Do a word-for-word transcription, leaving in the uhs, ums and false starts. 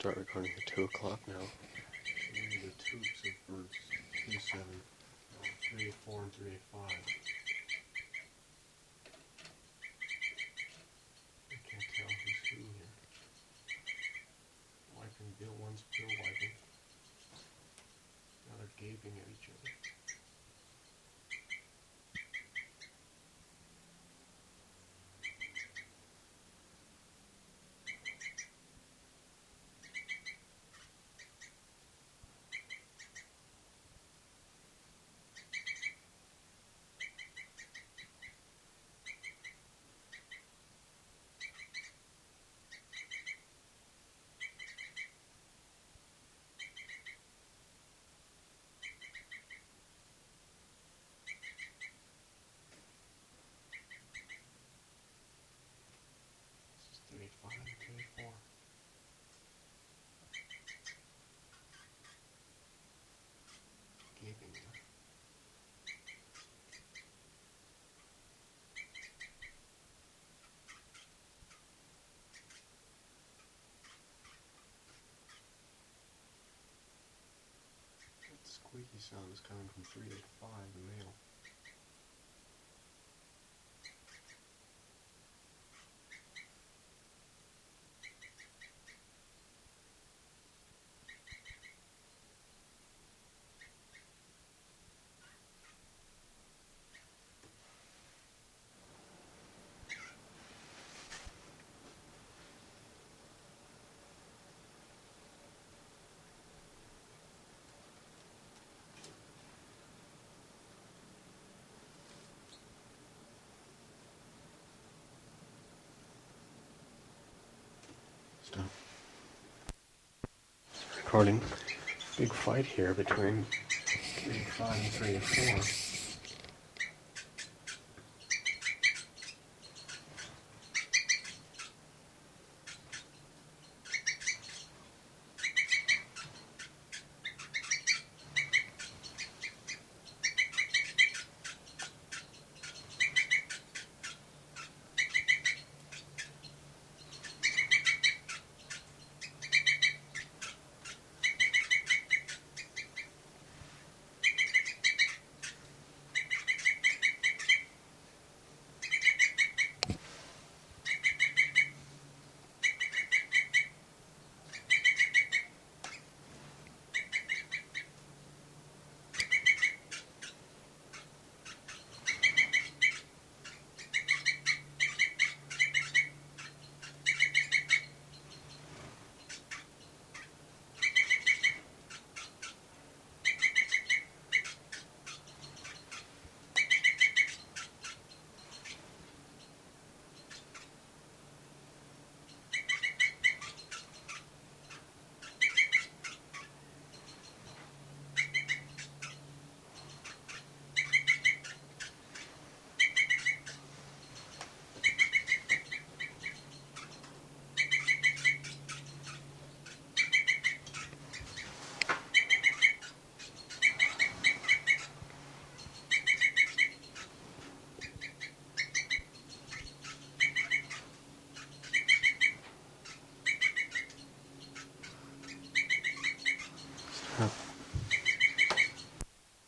start recording at two o'clock now. The tubes of birds, two seven, three eight four, and three eight five. I can't tell who's who here. Wiping bill, one's bill wiping. Now they're gaping at each other. three eight five and three eight four. Gaping there. That squeaky sound is coming from three eight five, the male. Stop. Recording. Big fight here between three eight five and three eight four.